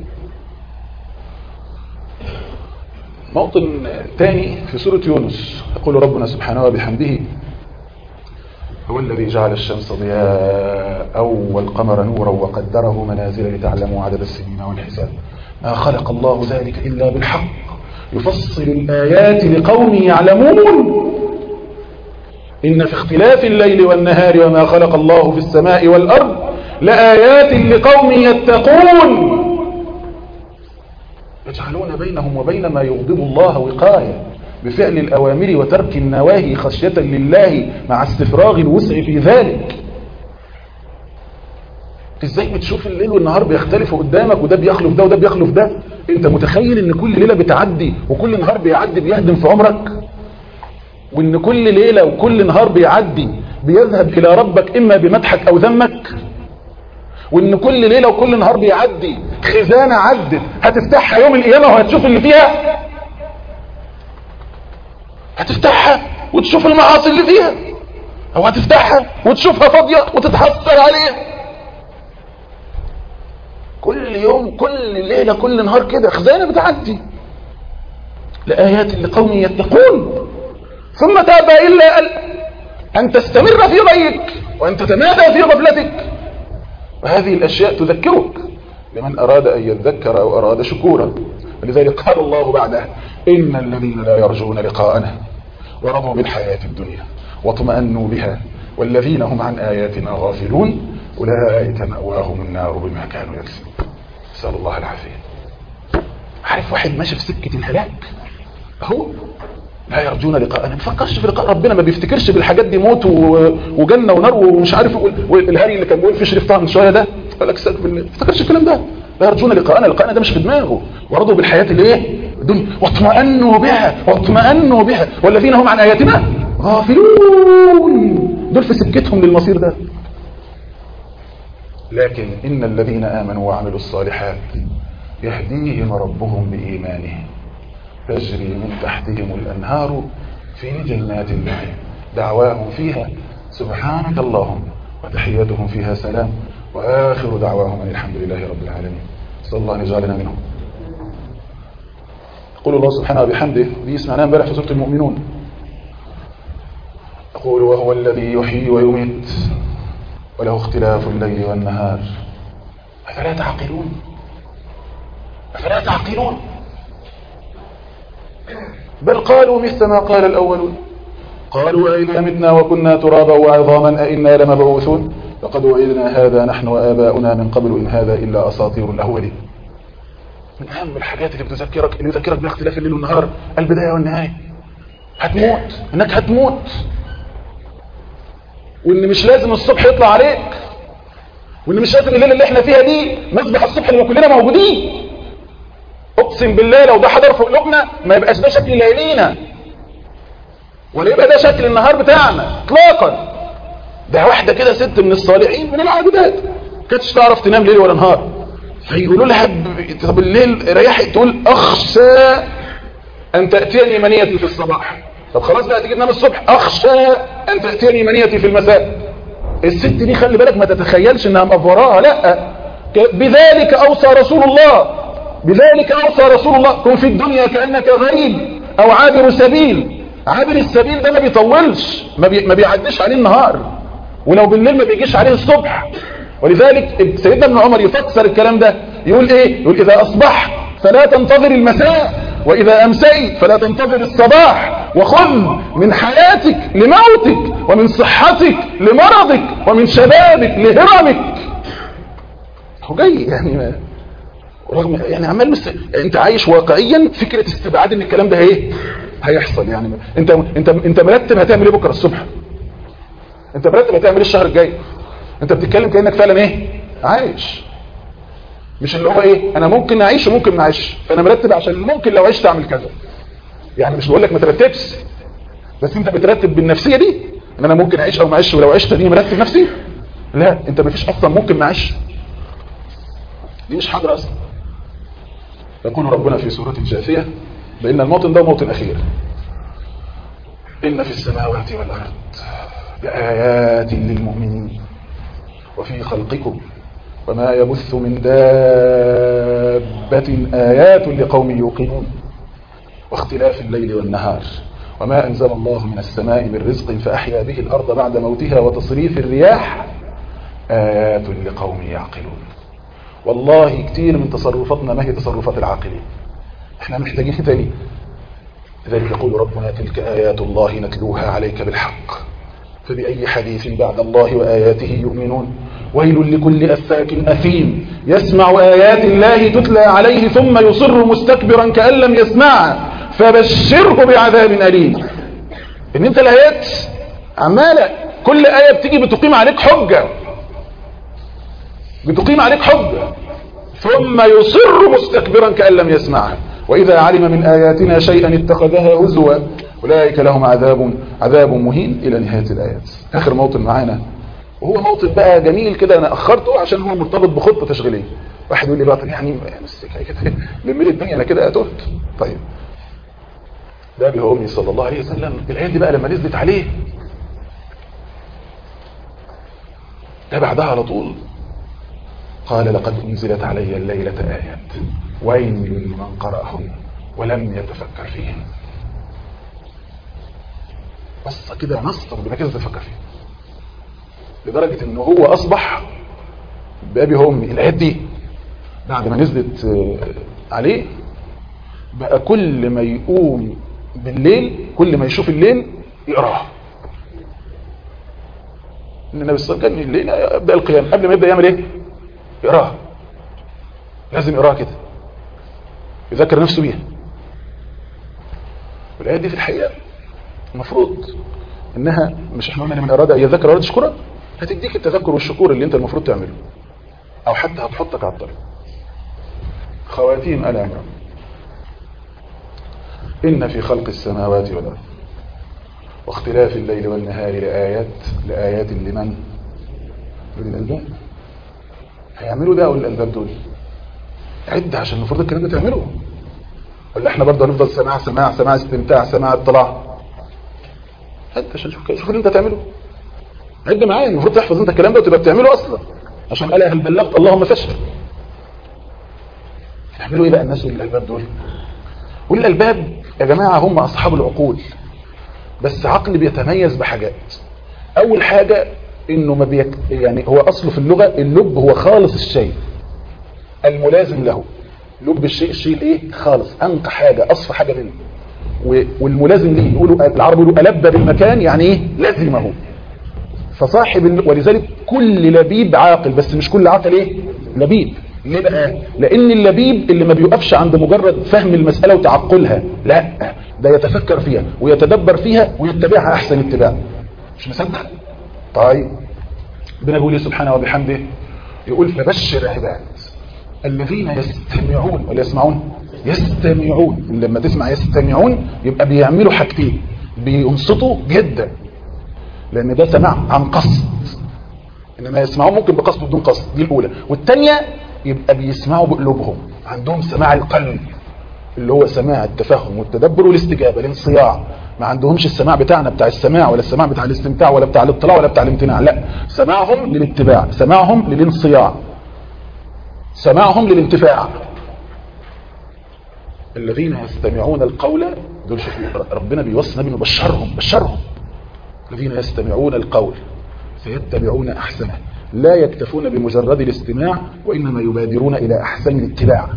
موطن ثاني في سورة يونس يقول ربنا سبحانه وبحمده هو الذي جعل الشمس ضياء والقمر نورا وقدره منازل لتعلموا عدد السنين والحساب ما خلق الله ذلك إلا بالحق يفصل الآيات لقوم يعلمون إن في اختلاف الليل والنهار وما خلق الله في السماء والأرض لآيات لقوم يتقون يجعلون بينهم وبين ما يغضب الله وقاية بفعل الأوامر وترك النواهي خشية لله مع استفراغ الوسع في ذلك. ازاي بتشوف الليل والنهار بيختلفوا قدامك وده بيخلف ده وده بيخلف ده؟ انت متخيل ان كل ليلة بتعدي وكل نهار بيعدي بيهدم في عمرك؟ وان كل ليلة وكل نهار بيعدي بيذهب الى ربك اما بمدحك او ذمك؟ وان كل ليلة وكل نهار بيعدي خزانة عدت هتفتحها يوم القيامة وهتشوف اللي فيها؟ هتفتحها وتشوف المعاصي اللي فيها او هتفتحها وتشوفها فاضية وتتحسر عليها؟ كل يوم كل ليلة كل نهار كده خزانة بتعدي لآيات لقوم يتقون ثم تابى إلا أن تستمر في ضيك وأن تتمادى في غفلتك. وهذه الأشياء تذكرك لمن أراد أن يذكر أو أراد شكورا. ولذلك قال الله بعدها إن الذين لا يرجون لقاءنا ورضوا بالحياة الدنيا واطمأنوا بها والذين هم عن آياتنا غافلون أولئك مأواهم النار بما كانوا يكسبون. نسأل الله العافية. عارف واحد ماشي في سكة الهلاك أهو لا يرجون لقاءنا، ما بيفكرش في لقاء ربنا، ما بيفتكرش بالحاجات دي موت وجنة ونار ومش عارف والهري اللي كان بيقول في شريف طه من شويه ده قال لك ساكت بالله، ما بيفتكرش الكلام ده. لا يرجون لقاءنا، لقاءنا ده مش في دماغه. ورضوا بالحياة الايه الدنيا واطمأنوا بها واطمأنوا بها والذين هم عن آياتنا غافلون، دول في سكتهم للمصير ده. لكن إن الذين آمنوا وعملوا الصالحات يهديهم ربهم بإيمانهم تجري من تحتهم الأنهار في جنات النعيم دعواهم فيها سبحانك اللهم وتحياتهم فيها سلام وآخر دعواهم أن الحمد لله رب العالمين. صلى الله أن يجعلنا منهم. يقول الله سبحانه وبحمده دي سمعناها امبارح في سورة المؤمنون يقول وهو الذي يحيي ويميت وله اختلاف الليل والنهار أفلا تعقلون أفلا تعقلون بل قالوا مثل ما قال الأولون قالوا أئذا متنا وكنا ترابا وعظاما أئنا لمبعوثون لقد وعدنا هذا نحن وآباؤنا من قبل إن هذا إلا أساطير الأولين. من أهم الحاجات اللي بتذكرك اللي يذكرك باختلاف الليل والنهار البداية والنهاية. هتموت إنك هتموت، وإن مش لازم الصبح يطلع عليك، وإن مش لازم الليلة اللي احنا فيها دي نصبح الصبح لما كلنا موجودين. أقسم بالله لو ده حضر في قلوبنا ما يبقاش ده شكل ليالينا ولا يبقى ده شكل النهار بتاعنا اطلاقا. ده واحدة كده ست من الصالحين من العابدات كانتش تعرف تنام ليل ولا نهار، فيقولوا لها ب... طب الليل ريحت تقول أخشى أن تأتيني منيتي في الصباح. طب خلاص بقى تيجي تنام الصبح أخشى أن تأتيني منيتي في المساء. الست دي خلي بالك ما تتخيلش انها مأفوراها، لا، بذلك أوصى رسول الله، بذلك أوصى رسول الله كن في الدنيا كأنك غريب أو عابر سبيل. عابر السبيل ده ما بيطولش، ما, بي... ما بيعديش عليه النهار، ولو بالليل ما بيجيش عليه الصبح. ولذلك سيدنا ابن عمر يفسر الكلام ده يقول ايه؟ يقول إذا أصبح فلا تنتظر المساء، وإذا أمسيت فلا تنتظر الصباح، وخذ من حياتك لموتك ومن صحتك لمرضك ومن شبابك لهرمك. هو جاي يعني ما رغم يعني عمال مس... انت عايش واقعيا فكرة استبعاد ان الكلام ده ايه هيحصل. يعني انت انت انت مرتب هتعمل ايه بكره الصبح، انت مرتب هتعمل ايه الشهر الجاي، انت بتتكلم كأنك فعلا ايه عايش، مش اللي هو ايه انا ممكن اعيش وممكن ما اعيش، فانا مرتب عشان ممكن لو عشت اعمل كذا. يعني مش بقول لك ما ترتبش، بس انت بترتب بالنفسيه دي ان انا ممكن اعيش او ما اعيش، ولو عشت دي مرتب نفسي. لا، انت ما فيش اصلا ممكن ما اعيش، دي مش حاضره اصلا. يقول ربنا في سوره الجاثيه بان الموطن ده موطن اخير. ان في السماوات والارض لآيات للمؤمنين وفي خلقكم وما يبث من دابة آيات لقوم يوقنون واختلاف الليل والنهار وما أنزل الله من السماء من رزق فأحيا به الأرض بعد موتها وتصريف الرياح آيات لقوم يعقلون. والله كتير من تصرفاتنا ما هي تصرفات العاقلين، احنا محتاجين تاني. لذلك يقول ربنا تلك آيات الله نتلوها عليك بالحق فبأي حديث بعد الله وآياته يؤمنون ويل لكل أفاك أثيم يسمع آيات الله تتلى عليه ثم يصر مستكبرا كأن لم يسمعها فبشره بعذاب أليم. إن أنت الآيات عمالة كل آية بتيجي بتقيم عليك حجة، بتقيم عليك حجة ثم يصر مستكبرا كأن لم يسمعها وإذا علم من آياتنا شيئا اتخذها هزوا أولئك لهم عذاب عذاب مهين إلى نهاية الآيات. آخر موطن معانا وهو موطن بقى جميل كده، أنا أخرته عشان هو مرتبط بخطة تشغيلية. واحد يقول لي بقى يعني كده لملي الدنيا أنا كده أتهت. طيب ده به أمي صلى الله عليه وسلم الآيات دي بقى لما نزلت عليه ده بعدها على طول قال لقد أنزلت علي الليلة آيات ويل لمن قرأهن ولم يتفكر فيهن. بس كده نص بما كده تفكر فيه لدرجة انه هو اصبح بأبي وامي الآيات دي بعد ما نزلت عليه بقى كل ما يقوم بالليل كل ما يشوف الليل يقراها. النبي صلى الله عليه وسلم كان الليل يبدأ القيام قبل ما يبدأ يعمل ايه يقراها، لازم يقراها كده يذكر نفسه بيها. والآيات دي في الحقيقة المفروض انها مش احنا قلنا من اراد ان يذكر اراد شكرا هتديك التذكر والشكور اللي انت المفروض تعمله او حتى هتحطك على الطريق. خواتيم آل عمران. ان في خلق السماوات والارض واختلاف الليل والنهار لآيات لآيات لمن للألباب. هيعملوا ده ولا الألباب دول عد عشان المفروض الكلام ده تعمله، ولا احنا برضه هنفضل سماع سماع سماع استمتاع سماع اطلاع؟ عد عشان شوف شوف اللي انت تعمله، عد معايا المفروض تحفظ انت الكلام ده وتبقى بتعمله اصلا عشان قال هل بلغت اللهم فاشهد. يعملوا ايه بقى الناس والالباب دول؟ والالباب يا جماعه هم اصحاب العقول، بس عقل بيتميز بحاجات. اول حاجة انه ما بيك يعني هو اصله في اللغة اللب هو خالص الشيء الملازم له. لب الشيء الشيء الايه خالص، انقى حاجة، اصفى حاجة منه. والملازم ليه يقولوا العرب يقولوا ألب بالمكان، يعني ايه لازمه. فصاحب ال... ولذلك كل لبيب عاقل، بس مش كل عاقل ايه لبيب. ليه بقى؟ لان اللبيب اللي ما بيوقفش عند مجرد فهم المسألة وتعقلها، لا ده يتفكر فيها ويتدبر فيها ويتبعها احسن اتباع. مش مصدق؟ طيب ربنا بيقول سبحانه وبحمده، يقول فبشر عباد الذين يستمعون ولا يسمعون يستمعون. لما تسمع يستمعون يبقى بيعملوا حاجتين، بينصتوا جدا لان ده سماع عن قصد، انما يسمعون ممكن بقصد بدون قصد، دي الاولى. والثانيه يبقى بيسمعوا بقلوبهم، عندهم سماع القلب اللي هو سماع التفهم والتدبر والاستجابه الانصياع. ما عندهمش السماع بتاعنا بتاع السماع، ولا السماع بتاع الاستمتاع، ولا بتاع الاطلاع، ولا بتاع الامتناع، لا سماعهم للاتباع، سماعهم للانصياع، سماعهم للانتفاع. الذين يستمعون القول دول، شوفوا ربنا بيوصي نبي بشرهم بشرهم الذين يستمعون القول فيتبعون احسنه لا يكتفون بمجرد الاستماع وانما يبادرون الى احسن الاتباع.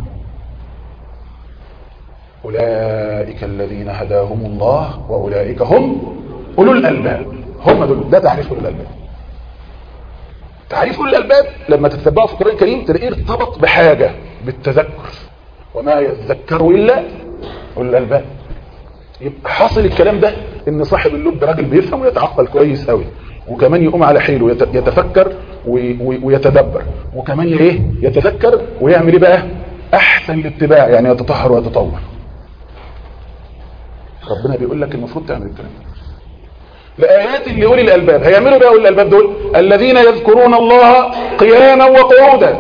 اولئك الذين هداهم الله واولئك هم اولو الالباب. هم دول، ده تعريف اولو الالباب. تعريف اولو الالباب لما تتتبعه في القرآن الكريم تلاقيه ارتبط بحاجة بالتذكر، وما يتذكر الا اولو الالباب. يبقى حاصل الكلام ده ان صاحب اللب راجل بيفهم ويتعقل كويس قوي، وكمان يقوم على حيله يتفكر ويتدبر، وكمان ايه يتذكر ويعمل ايه بقى احسن الاتباع، يعني يتطهر ويتطور. ربنا بيقول لك المفروض تعمل الكلام ده. الآيات اللي أولي الألباب هيعملوا بقى أولي الألباب دول الذين يذكرون الله قياما وقعودا.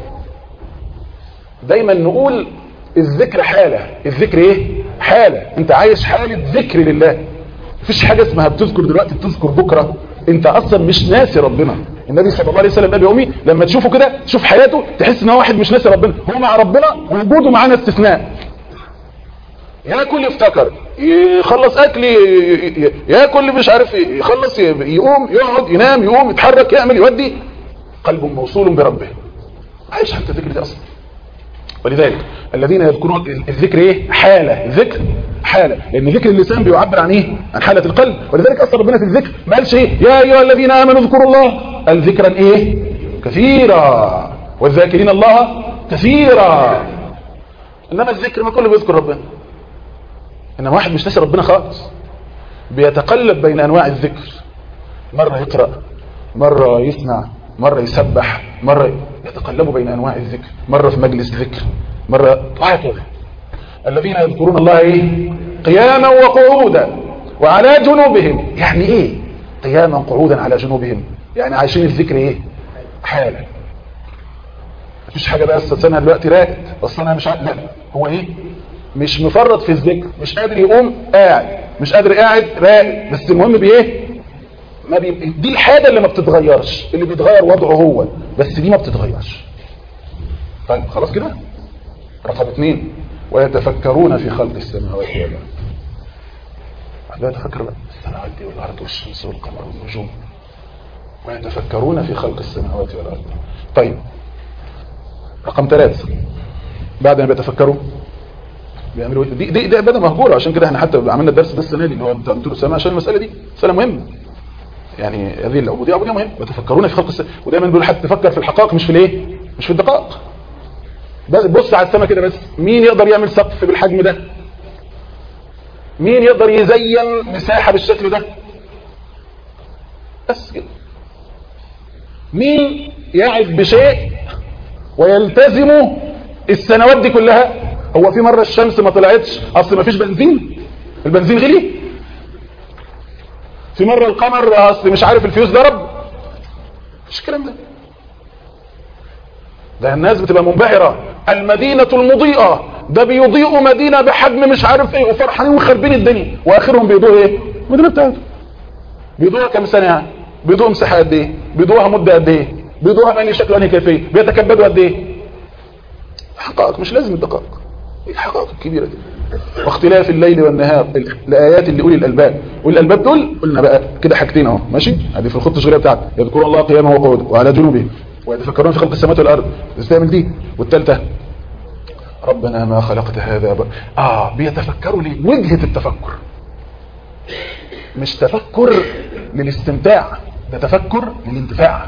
دايما نقول الذكر حالة، الذكر ايه حالة. انت عايش حالة ذكر لله، مفيش حاجة اسمها بتذكر دلوقتي بتذكر بكرة، انت اصلا مش ناسي ربنا. النبي صلى الله عليه وسلم ابي امي لما تشوفه كده تشوف حياته تحس ان هو واحد مش ناسي ربنا، هو مع ربنا ووجوده معانا استثناء. ياكل يفتكر، يخلص اكل ياكل مش عارف يخلص يقوم يقعد ينام يقوم يتحرك يعمل يودي، قلبه موصول بربه، عايش حتى الذكر دي اصلا. ولذلك الذين يذكرون الذكر ايه حالة، الذكر حالة، لان ذكر اللسان بيعبر عن ايه عن حالة القلب. ولذلك اصلا ربنا في الذكر ما قالش ايه يا ايها الذين امنوا اذكروا الله، قال ذكرا ايه كثيرا والذاكرين الله كثيرا. انما الذكر ما كله بيذكر ربنا، انما واحد مش ناسي ربنا خالص، بيتقلب بين انواع الذكر، مرة يقرأ مرة يسمع مرة يسبح مرة يتقلبوا بين انواع الذكر، مرة في مجلس ذكر مرة وهكذا. الذين يذكرون الله ايه قياما وقعودا وعلى جنوبهم. يعني ايه قياما قعودا على جنوبهم؟ يعني عايشين الذكر ايه حالا. مفيش حاجة بقى استثناء دلوقتي راقد اصلا انا مش عارف، لا هو ايه مش مفرط في الذكر، مش قادر يقوم قاعد، مش قادر قاعد راقد، بس المهم بايه ما بي... دي الحاجة اللي ما بتتغيرش، اللي بيتغير وضعه هو بس دي ما بتتغيرش. طيب خلاص كده. رقم اثنين ويتفكرون في خلق السماوات والارض. لا يتفكر بقى السماوات دي والارض والشمس والقمر والنجوم، ويتفكرون في خلق السماوات والارض. طيب رقم ثلاثة بعد ما بيتفكروا بيعملوا دي دي دي عباده مهجوره، عشان كده احنا حتى عملنا الدرس ده السنه دي اللي هو بتاع دكتور اسامه عشان المساله دي مساله مهمه. يعني هذه العبوديه عبوديه مهمه. يتفكرون في خلق السماء، ودايما بيقول حتى تفكر في الحقائق مش في الايه مش في الدقائق. بس بص على السماء كده، بس مين يقدر يعمل سقف بالحجم ده؟ مين يقدر يزين مساحه بالشكل ده؟ بس كده. مين يعرف بشيء ويلتزم السنوات دي كلها؟ هو في مرة الشمس ما طلعتش اصل ما فيش بنزين، البنزين غلي؟ في مرة القمر اصل مش عارف الفيوز ضرب؟ مش الكلام ده. ده الناس بتبقى منبهرة، المدينة المضيئة، ده بيضيئوا مدينة بحجم مش عارف ايه وفرحانين وخربين الدنيا، واخرهم بيضوء ايه المدينة بتاعته. بيضوها كم سنة يعني؟ بيضوها مساحة قد ايه؟ بيضوها مدة قد ايه؟ بيضوها بأني شكل وأنهي كيفية؟ بيتكبدوا قد ايه؟ حقائق مش لازم الدقائق، ايه الحقائق الكبيرة دي؟ واختلاف الليل والنهار لآيات لأولي الألباب. أولي الألباب دول قلنا بقى كده حاجتين اهو ماشي، هذه في الخطة الشغلية بتاعتك، يذكرون الله قياما وقعودا وعلى جنوبهم ويتفكرون في خلق السماوات والأرض، بتستعمل دي. والثالثة ربنا ما خلقت هذا ب... اه بيتفكروا ليه؟ وجهة التفكر مش تفكر للاستمتاع، ده تفكر للانتفاع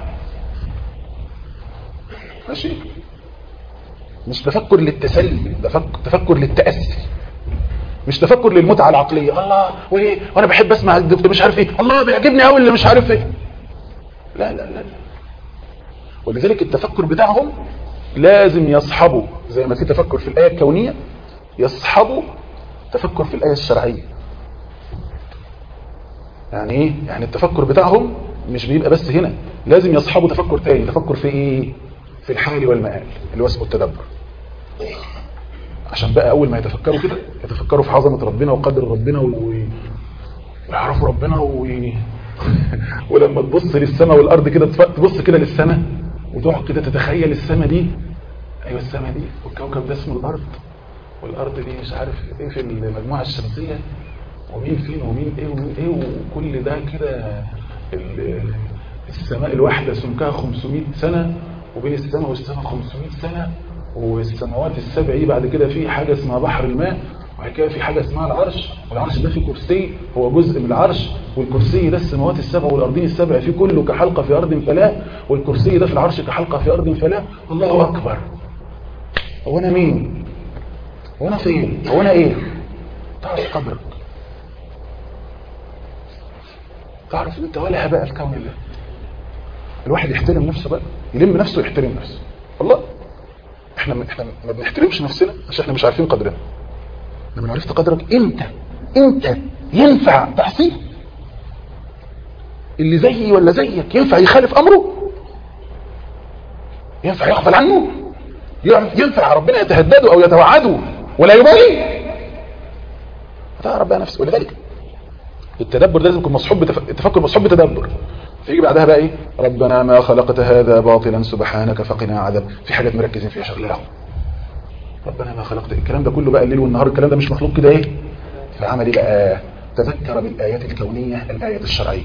ماشي، مش تفكر للتسلي، ده تفكر للتأسي، مش تفكر للمتعة العقلية. الله وايه وانا بحب اسمع الدكتور مش عارف ايه، الله بيعجبني قوي اللي مش عارف ايه. لا لا لا، ولذلك التفكر بتاعهم لازم يصحبوا زي ما في تفكر في الآية الكونية يصحبوا تفكر في الآية الشرعية. يعني ايه؟ يعني التفكر بتاعهم مش بيبقى بس هنا، لازم يصحبوا تفكر تاني، تفكر في ايه؟ في الحال والمآل اللي هو اسمه التدبر. عشان بقى اول ما يتفكروا كده يتفكروا في عظمة ربنا وقدر ربنا ويعرفوا ربنا و... ولما تبص للسماء والارض كده تبص كده للسماء وتقعد كده تتخيل السماء دي، ايوه السماء دي والكوكب ده اسمه الارض، والارض دي مش عارف ايه في المجموعة الشمسية ومين فين ومين ايه ومين ايه، وكل ده كده السماء الواحدة سمكها خمسمائة سنة وبين السماء والسماء خمسمائة سنة، والسماوات السبع دي بعد كده في حاجة اسمها بحر الماء، وبعد كده في حاجة اسمها العرش، والعرش ده فيه كرسي هو جزء من العرش، والكرسي ده السماوات السبع والأرضين السبع فيه كله كحلقة في أرض فلا، والكرسي ده في العرش كحلقة في أرض فلا. الله أكبر. هو أنا مين؟ هو أنا فين؟ هو أنا إيه؟ تعرف قدرك، تعرف أنت ولا هباء الكون الله. الواحد يحترم نفسه بقى، يلم نفسه ويحترم نفسه. والله احنا احنا ما بنحترمش نفسنا عشان احنا مش عارفين قدرنا. لما عرفت قدرك انت انت ينفع تعصيه؟ اللي زيي ولا زيك ينفع يخالف امره؟ ينفع يغفل عنه؟ ينفع ربنا يتهدده او يتوعده ولا يبالي؟ تعرف بقى نفسك. ولذلك التدبر لازم يكون مصحوب بتف... التفكر مصحوب بتدبر. فيجي بعدها بقى ايه؟ ربنا ما خلقت هذا باطلا سبحانك فقنا عذاب. في حاجات مركزين فيها شغلها، ربنا ما خلقت الكلام ده كله بقى الليل والنهار، الكلام ده مش مخلوق كده ايه؟ فعمل ايه بقى؟ تذكر بالايات الكونيه الايات الشرعيه،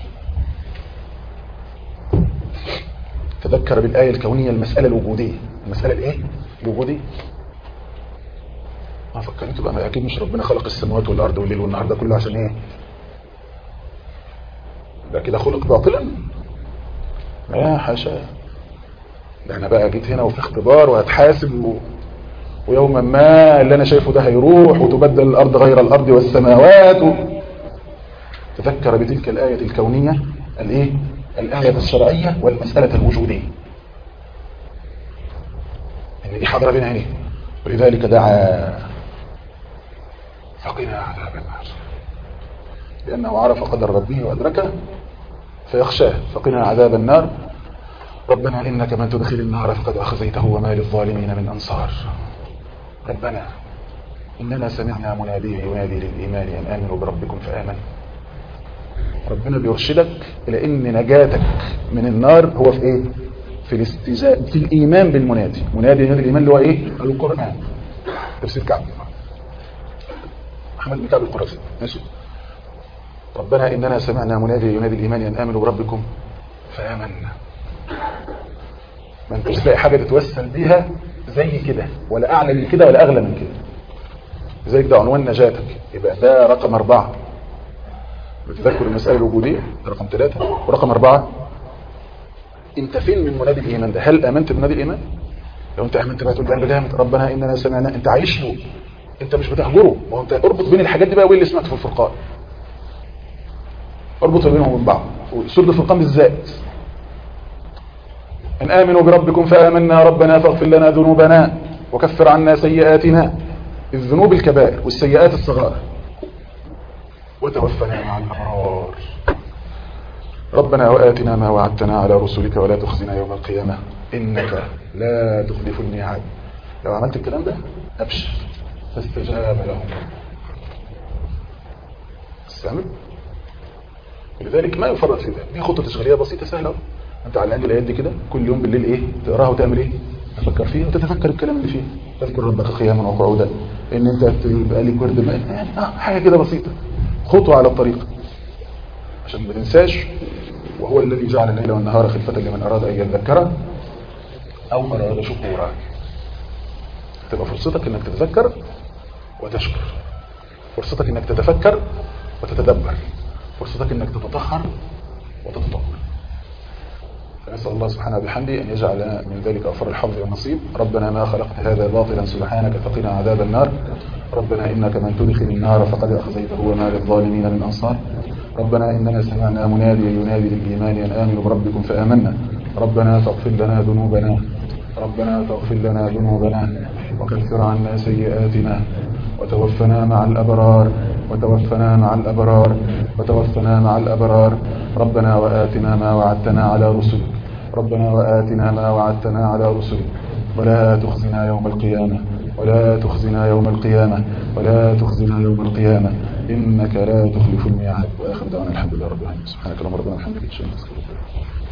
تذكر بالايه الكونيه المساله الوجوديه، المساله الايه؟ الوجوديه. ما فكرت بقى اكيد مش ربنا خلق السماوات والارض والليل والنهار ده كله عشان ايه؟ ده كده خلق باطلا؟ لا حاشا، ده انا بقى جيت هنا وفي اختبار وهتحاسب و... ويوما ما اللي انا شايفه ده هيروح وتبدل الارض غير الارض والسماوات و... تذكر بتلك الايه الكونيه الايه؟ الايه الشرعيه والمساله الوجوديه ان دي حاضره بينا هنا. ولذلك دعا فقنا عذاب النار لانه عرف قدر ربه وادركه فيخشاه. فقنا عذاب النار ربنا إنك من تدخل النار فقد أخزيته وما للظالمين من أنصار. ربنا إننا سمعنا مناديا ينادي للإيمان أن آمنوا بربكم فآمن. ربنا بيرشدك إلى إن نجاتك من النار هو في إيه؟ في الاستجابة في الإيمان بالمنادي. منادي ينادي الإيمان اللي هو إيه؟ القرآن. تفسير كعب محمد بن كعب القرظي ماشي. ربنا إننا سمعنا منادي ينادي الإيمان أن آمنوا بربكم فآمنا. ما انتش تلاقي حاجة تتوسل بيها زي كده ولا أعلى من كده ولا أغلى من كده. لذلك ده عنوان نجاتك. يبقى ده رقم أربعة بتذكر المسألة الوجودية، رقم ثلاثة. ورقم أربعة انت فين من منادي الإيمان ده؟ هل آمنت بمنادي الإيمان؟ لو انت آمنت بقى تقول بقى جامد ربنا إننا سمعنا، انت عايش له، انت مش بتهجره. وانت اربط بين الحاجات دي بقى، واللي سمعت في الفرقان اربط بينهم وبين بعض. وسورة الفرقان بالذات أن آمنوا بربكم فآمنا ربنا فاغفر لنا ذنوبنا وكفر عنا سيئاتنا، الذنوب الكبائر والسيئات الصغائر، وتوفنا مع الأبرار. ربنا وآتنا ما وعدتنا على رسلك ولا تخزنا يوم القيامة إنك لا تخلف الميعاد. لو عملت الكلام ده أبشر. فاستجاب لهم. استعمل. لذلك ما يفرط في ذلك. دي خطة تشغيلية بسيطة سهلة. انت على الاقل الايات دي كده كل يوم بالليل ايه تقراها وتعمل ايه؟ تفكر فيها وتتفكر الكلام اللي فيه. تذكر ربك قياما وقعودا ان انت تبقى لك ورد يعني اه حاجه كده بسيطه، خطوه على الطريق عشان ما تنساش. وهو الذي جعل الليل والنهار خلفة لمن اراد ان يذكر او اراد شكورا. تبقى فرصتك انك تتذكر وتشكر، فرصتك انك تتفكر وتتدبر، فرصتك انك تتطهر وتتطور. فنسأل الله سبحانه وبحمده أن يجعل لنا من ذلك أوفر الحظ والنصيب. ربنا ما خلقت هذا باطلا سبحانك فقنا عذاب النار. ربنا إنك من تدخل النار فقد أخزيته وما للظالمين من أنصار. ربنا إننا سمعنا مناديا ينادي للإيمان أن آمنوا بربكم فآمنا. ربنا فاغفر لنا ذنوبنا ربنا فاغفر لنا ذنوبنا وكفر عنا سيئاتنا وتوفنا مع الأبرار وتوفنا مع الأبرار وتوفنا مع الأبرار. ربنا وآتنا ما وعدتنا على رسلك ربنا وآتنا ما وعدتنا على رسلك ولا تخزنا يوم القيامة ولا تخزنا يوم القيامة ولا تخزنا يوم القيامة إنك لا تخلف الميعاد. وآخر دعوانا الحمد لله رب العالمين. سبحانك اللهم ربنا وبحمدك أشهد أن لا إله إلا أنت.